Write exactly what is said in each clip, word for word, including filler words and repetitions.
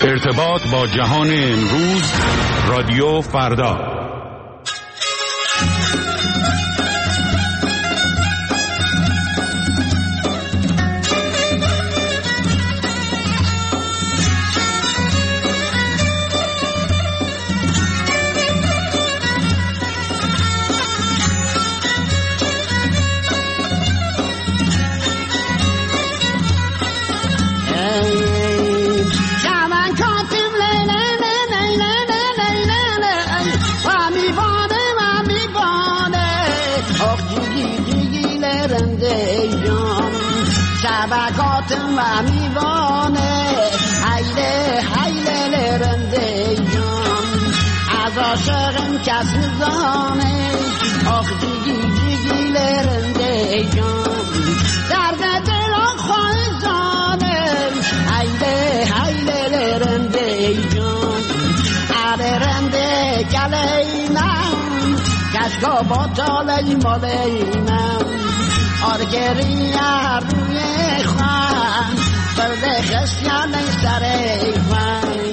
ارتباط با جهان امروز، رادیو فردا. شبکاتم و میوانه حیله حیله لرنده جان از عاشقم کس نزانه آخ جیگی جیگی لرنده جان درد دل آخواه زانم حیله حیله لرنده جان علی رنده کلینم کشکا با تالی مالینم آرگری روی خوان برده خسیان سر خوان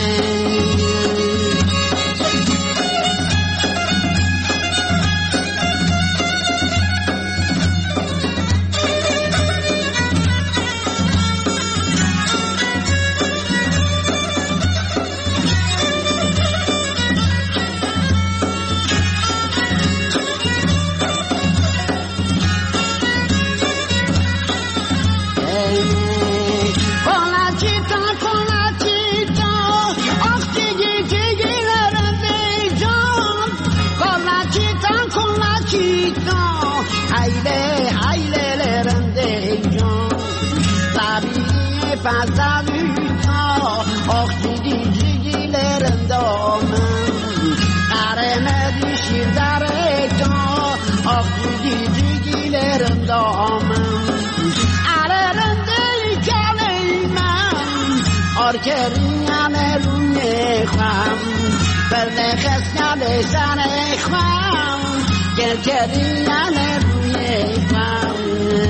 Pazaluta, och jigi jigi lerendamem. Aremedi shirdareta, och jigi jigi lerendamem. Arerende kalimem, orkeriane lunecham. Berne khasnale sanecham, kerkeriane lunecham.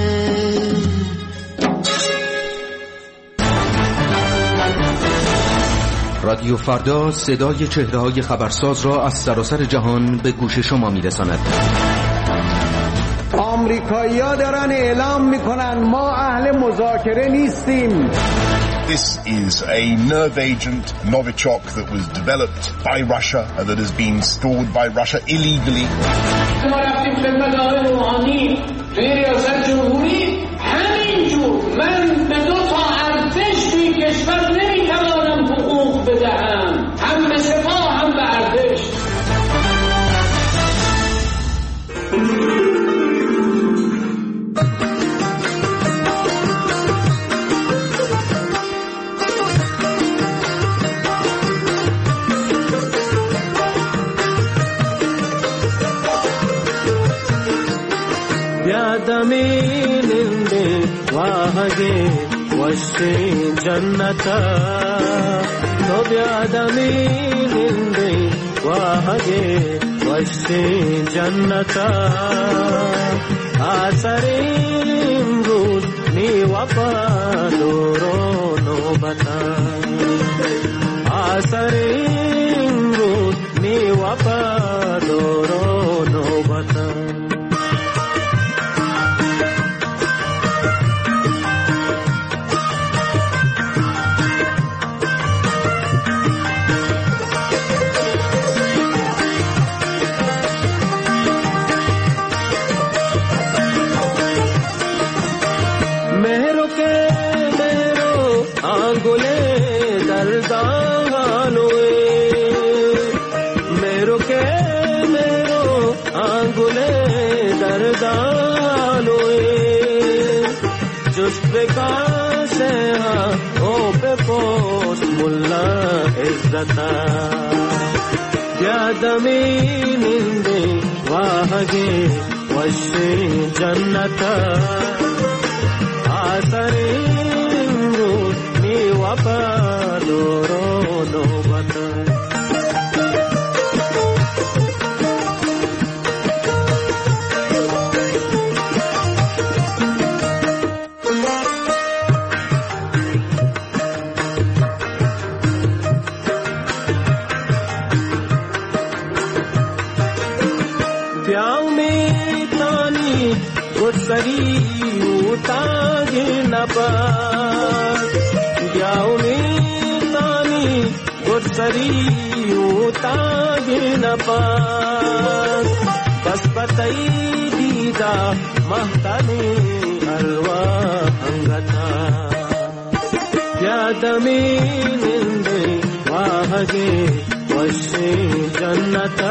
رادیو فردا صدای چهره‌های خبرساز را از سراسر جهان به گوش شما می‌رساند. آمریکایی‌ها دارن اعلام می‌کنن ما اهل مذاکره نیستیم. This is a nerve agent, Novichok, that was developed by Russia and that has been stored by Russia illegally. ما رفتیم خدمت آقای روحانی توی ریاست جمهوری همینجور من به دو تا ارتش توی کشور نمیتوانم حقوق بدهم، هم به سپاه هم به ارتش. ಯಾದಮೀನಿಂದೆ ವಾಹಗೆ ವಶ್ರೀ ಜನ್ನತ ಯಾದಮೀನಿಂದೆ ವಾಹಗೆ ವಶ್ರೀ ಜನ್ನತ ಆಸರೀಂಬೂದ್ ನೀವಪಾದೋರೋ ನೋಬತ ಆಸರೀಂಬೂದ್ ನೀವಪಾದೋರೋ ನೋಬತ ಯಾದಮೀನಿಂದೆ ವಾಹಗೆ ವಶ್ರೀ ಜನ್ನತ ಆಸರೀಂದು ನೀವಪಾದೋರೋ ನೋಬತ sari utagi napas gyauni tani god sari utagi napas bas patai dida mahtani alwa angata yadami ninde wahage washi jannata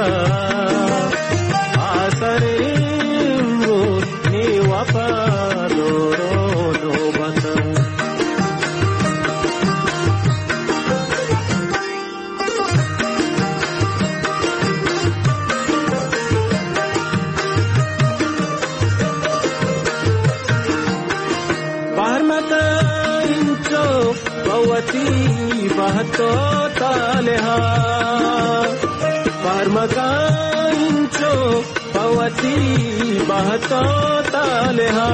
asare ni wapadoro no bata parmata incho bawati bahto taleha parmata incho bawati bahto taleha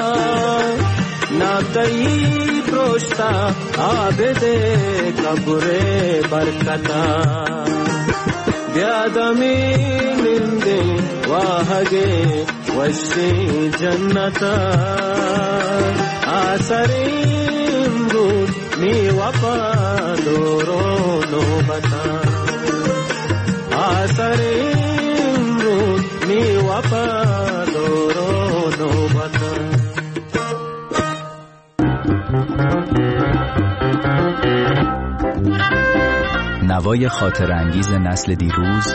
na kai proshta abede kabure barkata vyadami ninde wahage washi jannata asare ni wapadoro no bata asare ni wapadoro no bata نوای خاطر انگیز نسل دیروز،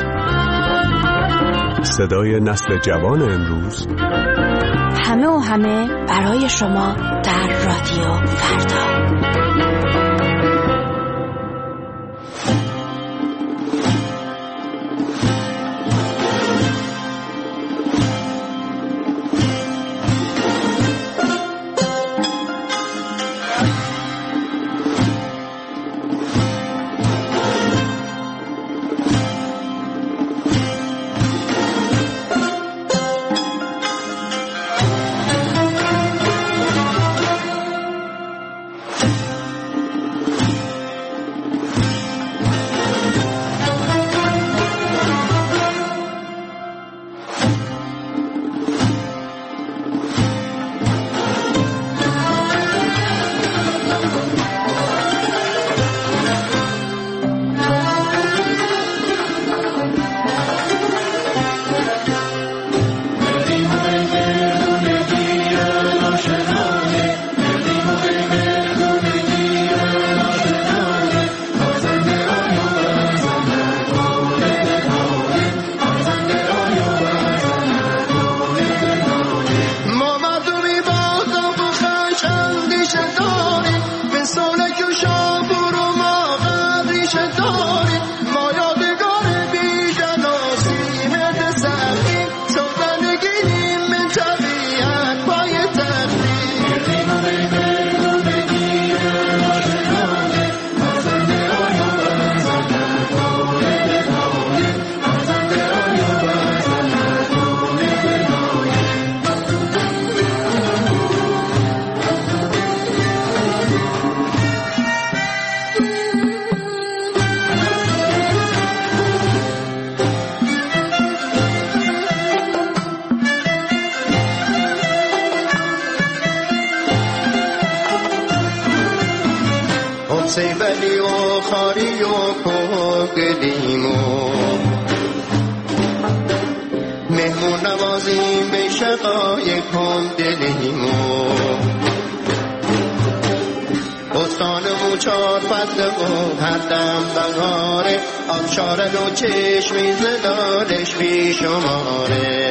صدای نسل جوان امروز، همه و همه برای شما در رادیو فردا. سیبلی و خاری و کوگلیم و مهمون نوازیم به شقای کن دلیم و بستان و چار فصل و هر دم بهاره آبشار و چشمی زدارش بی شماره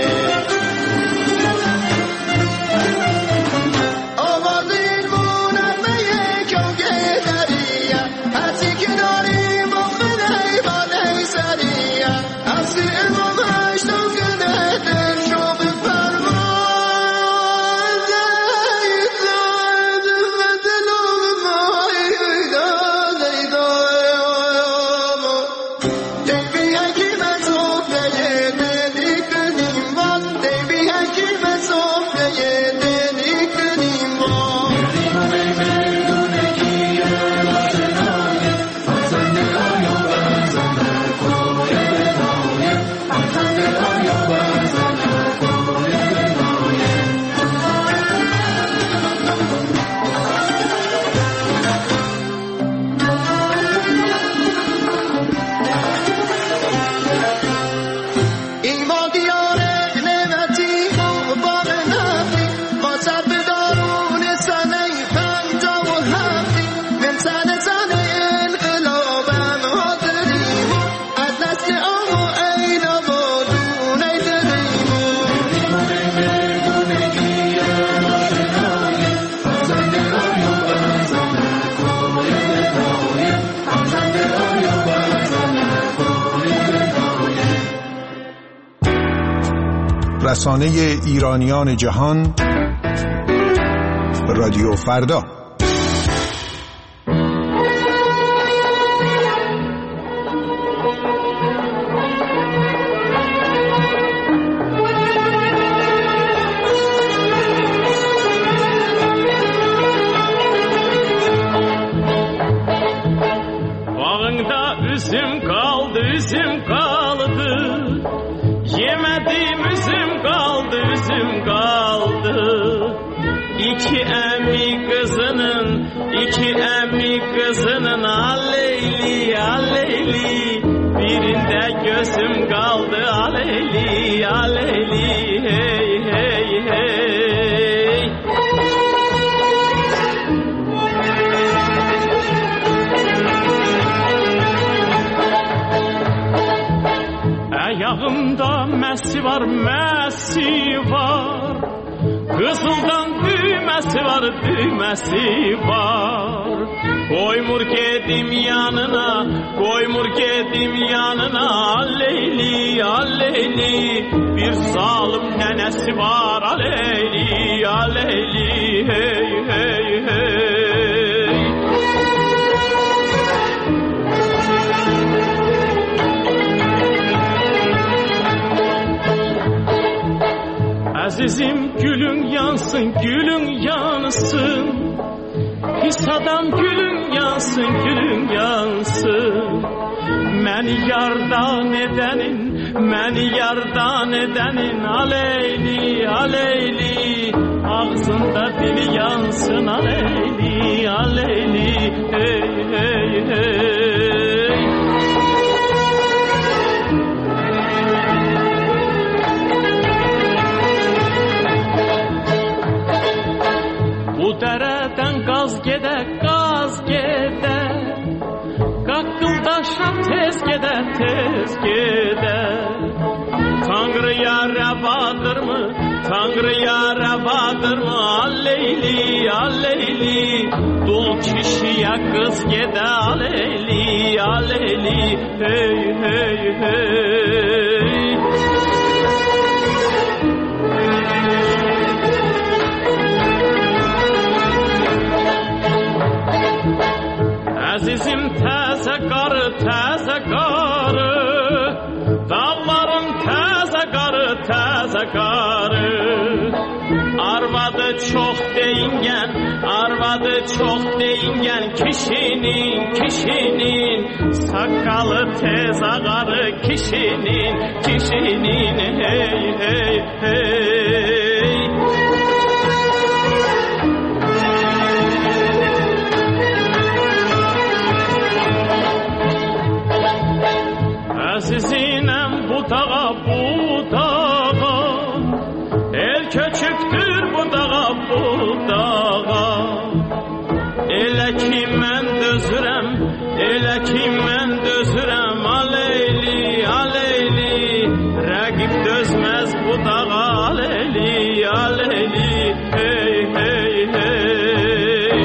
رسانه ایرانیان جهان، رادیو فردا. Üzüm kaldı, üzüm kaldı. Yemedim üzüm kaldı, üzüm kaldı. İki emmi kızının, iki emmi kızının aleyli, aleyli. Birinde gözüm kaldı, aleyli, aleyli. Hey, hey, hey. Ayağımda mesi var, mesi var. Kızıldan düğmesi var, düğmesi var. Koymur gedim yanına, koymur gedim yanına. Aleyli, aleyli. Bir zalim nenesi var, aleyli, aleyli. Hey, hey, hey. Azizim gülün yansın, gülün yansın. Pis adam gülün yansın, gülün yansın. Məni yardan edenin, məni yardan edenin. Aleyli, aleyli. Ağzında dili yansın, aleyli, aleyli. Hey, hey, hey. Bu dereden gaz gede, gaz gede. Kakkıldaşan tez gede, tez gede. Tanrı'ya revadır mı, Tanrı'ya revadır mı? Aleyli, aleyli. Dul kişiye kız gede, aleyli, aleyli. Hey, hey, hey. Azizim təzə qarı, təzə qarı. Dağların təzə qarı, təzə qarı. Arvadı çox deyingen, arvadı çox deyingen. Kişinin, kişinin. Sakalı tez ağarı, kişinin, kişinin. Hey, hey, hey. Azizinem bu dağa, bu dağa. El köçüktür bu dağa, bu dağa. Elə ki mən dözürəm, elə ki mən dözürəm. Aleyli, aleyli. Rəqib dözməz bu dağa, aleyli, aleyli. Hey, hey, hey.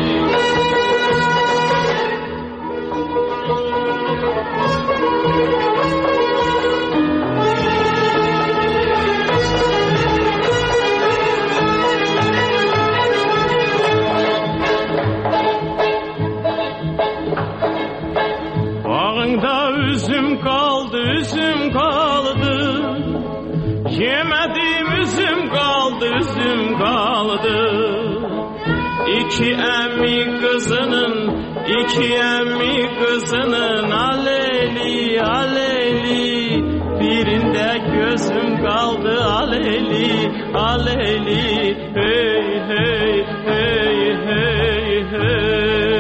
Bağında üzüm kaldı, üzüm kaldı. Yemedim üzüm kaldı, üzüm kaldı. İki emmi kızının, iki emmi kızının. Aleyli, aleyli. Birinde gözüm kaldı, aleyli, aleyli. Hey, hey, hey, hey, hey.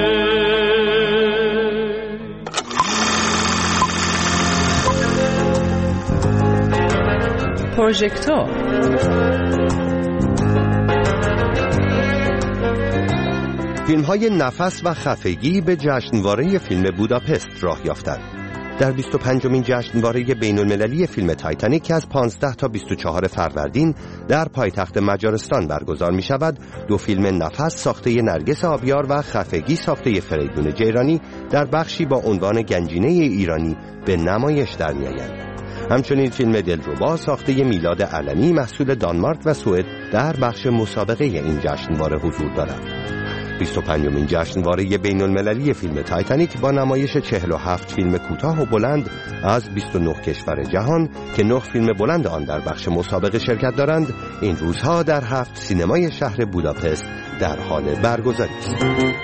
پروژکتور فیلم‌های نفس و خفگی به جشنواره فیلم بوداپست راه یافتند. در بیست و پنجمین جشنواره بین‌المللی فیلم تایتانیک که از پانزده تا بیست و چهار فروردین در پایتخت مجارستان برگزار می شود، دو فیلم نفس ساخته نرگس آبیار و خفگی ساخته فریدون جیرانی در بخشی با عنوان گنجینه ایرانی به نمایش در می آیند. همچنین فیلم دلربا ساخته میلاد علمی محصول دانمارک و سوئد در بخش مسابقه این جشنواره حضور دارد. بیست و پنجمین جشنواره بین المللی فیلم تایتانیک با نمایش چهل و هفت فیلم کوتاه و بلند از بیست و نه کشور جهان که نه فیلم بلند آن در بخش مسابقه شرکت دارند، این روزها در هفت سینمای شهر بوداپست در حال برگزاری است.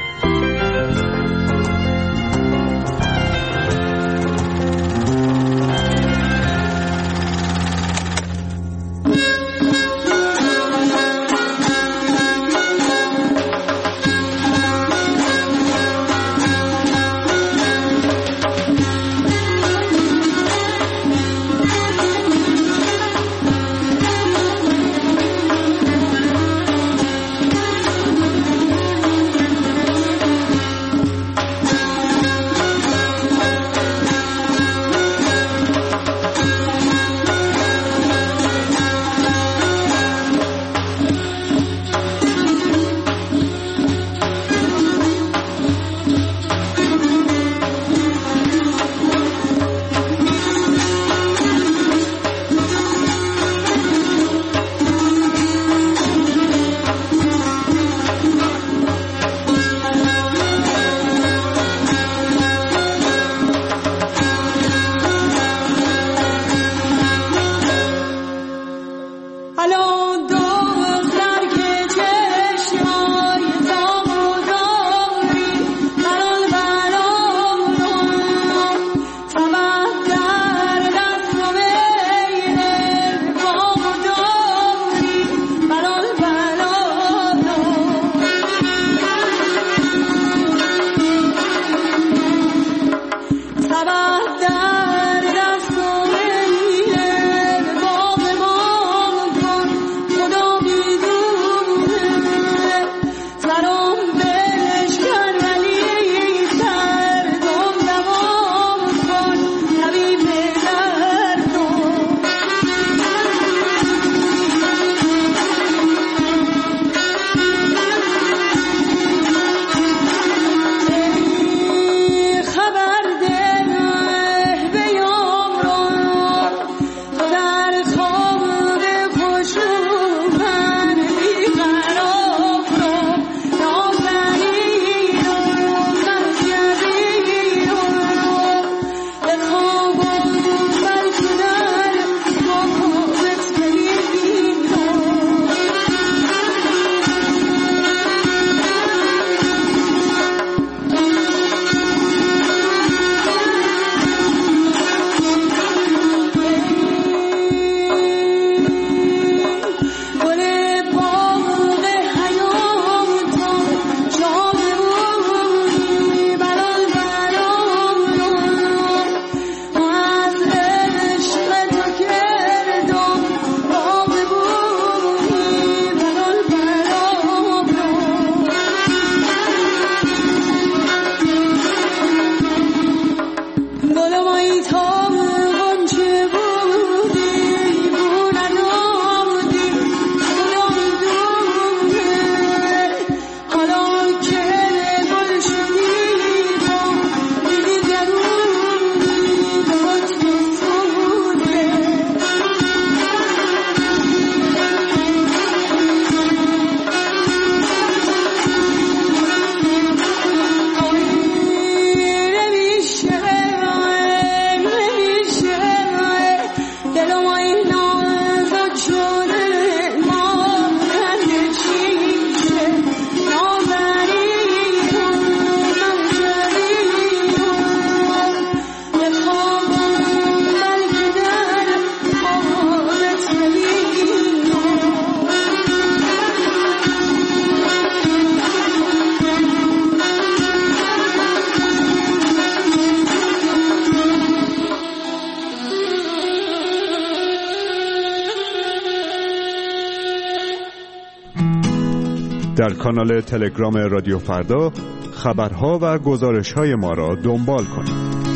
در کانال تلگرام رادیو فردا خبرها و گزارش‌های ما را دنبال کنید.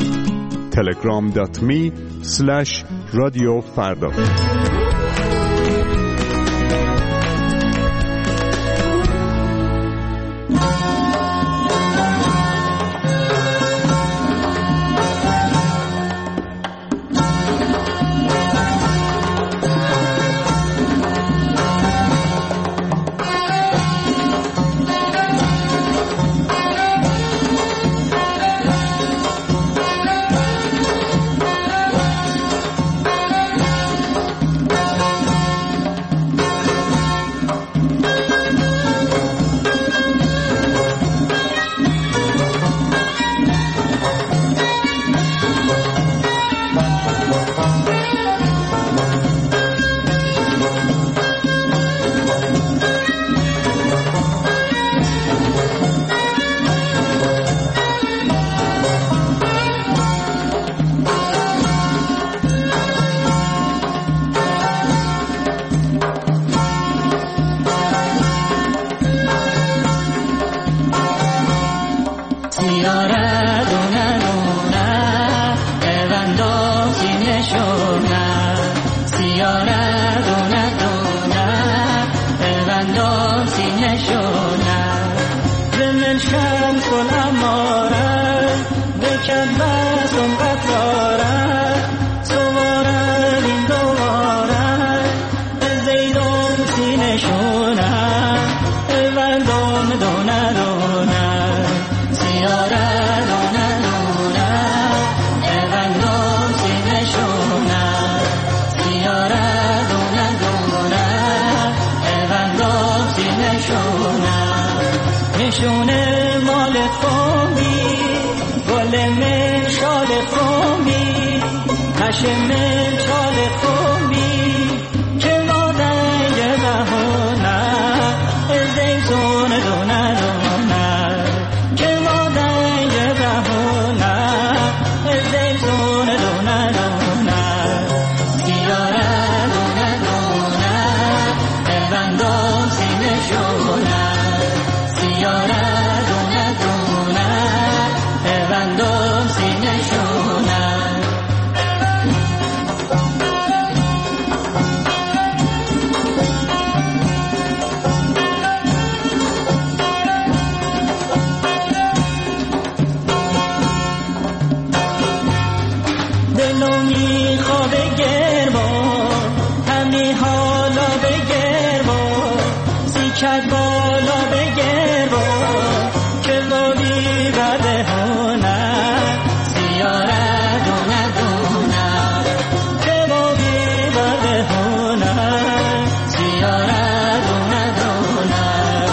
تلگرام دات می اسلش رادیو فردا. دستم قطاره سواره این دواره زیدم سینه شونه بندم دونه دونه سیاره دونه دونه بندم سینه شونه سیاره دونه دونه بندم سینه شونه نشونه مال خوبی گل من شال خوبی هشم من شال خوبی که مادنگ بهونه زیتون دونه دونه که مادنگ بهونه زیتون دونه دونه سیاره دونه دونه بندم سینه شونه سیاره دونه دونه بندم سینه شونه دلو میخوابه گربا همی حالا به گربا سیکت بالا به گربا که بابی بده هونه سیاره دونه دونه که بابی بده هونه سیاره دونه دونه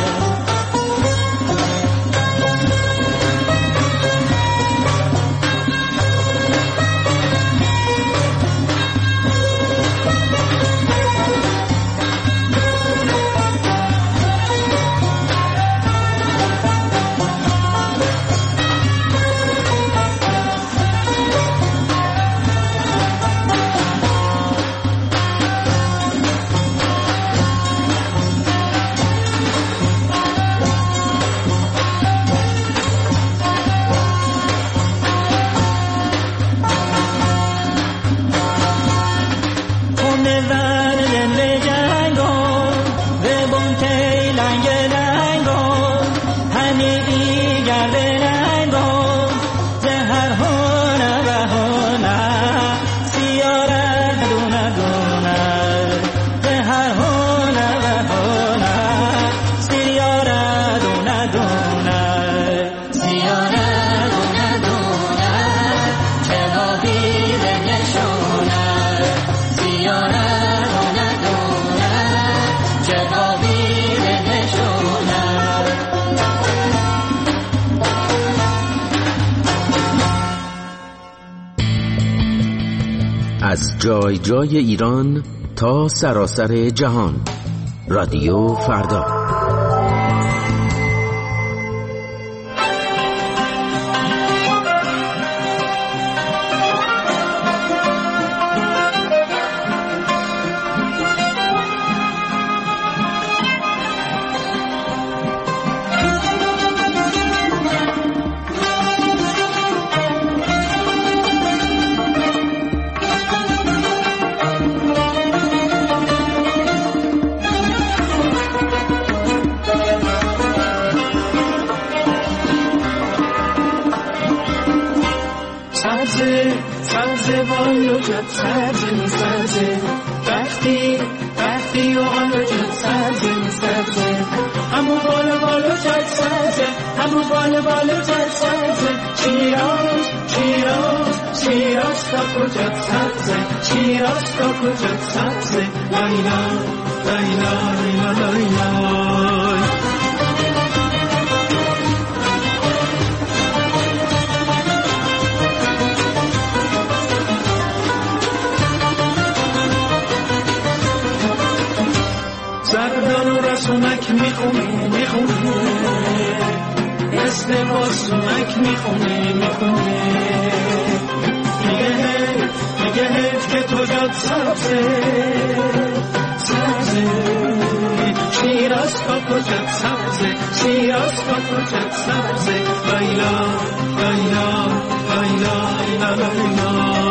از جای جای ایران تا سراسر جهان. رادیو فردا. سونک میخونه میخونه مثل با سونک میخونه میخونه میگه حیف میگه حیف که تو جاد سبزه سبزه شیراز کا کجا سبزه شیراز کا کجا سبزه لیلا لیلا لیلا لیلا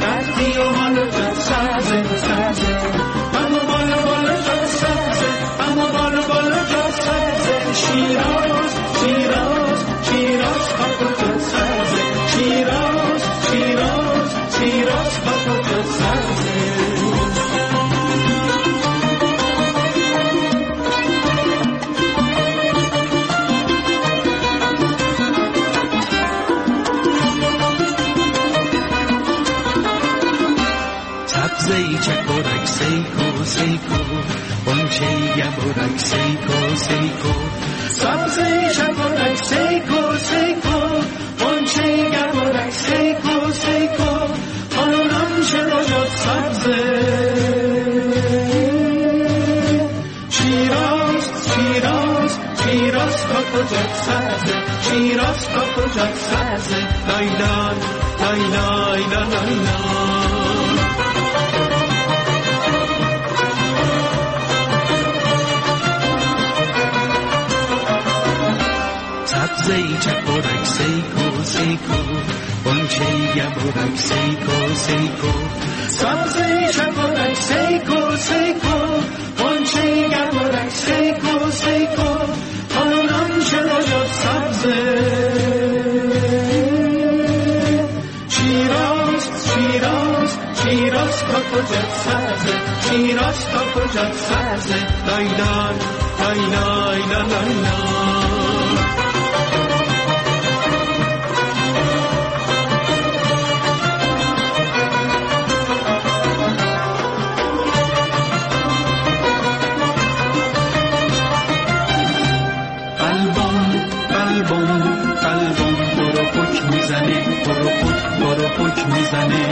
قدی و حال جد سبزه سبزه اما بالا بالا جد سبزه اما بالا بالا جد سبزه شیراز شیراز شیراز خاک جد سبزه شیراز شیراز شیراز خاک جد سبزه سبزه‌ای چکورک سیکو سیکو بانچه‌ای گبورک سیکو سیکو سبزه‌ای چکورک سیکو سیکو بانچه‌ای گبورک سیکو سیکو خانم چرا جد سبزه شیراز شیراز شیراز کاکو جد سبزه شیراز کاکو جد سبزه لای لای لای لای لای لای سبزه‌ای چکورک سیکو سیکو بانچه‌ای گبورک سیکو سیکو سبزه‌ای چکورک سیکو سیکو بانچه‌ای گبورک سیکو سیکو خانم چرا جد سبزه شیراز شیراز شیراز کاکو جد سبزه شیراز کاکو جد سبزه لای لای لای لای لای لای میزنه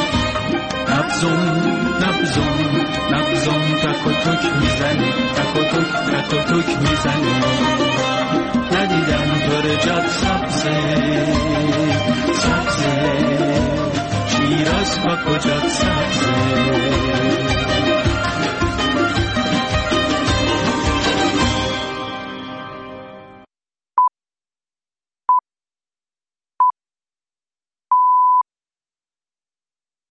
نبزم نبزم نبزم تک و تک میزنه تک و تک تک و تک میزنه ندیدم دور جد سبزه سبزه شیراز با کجات سبزه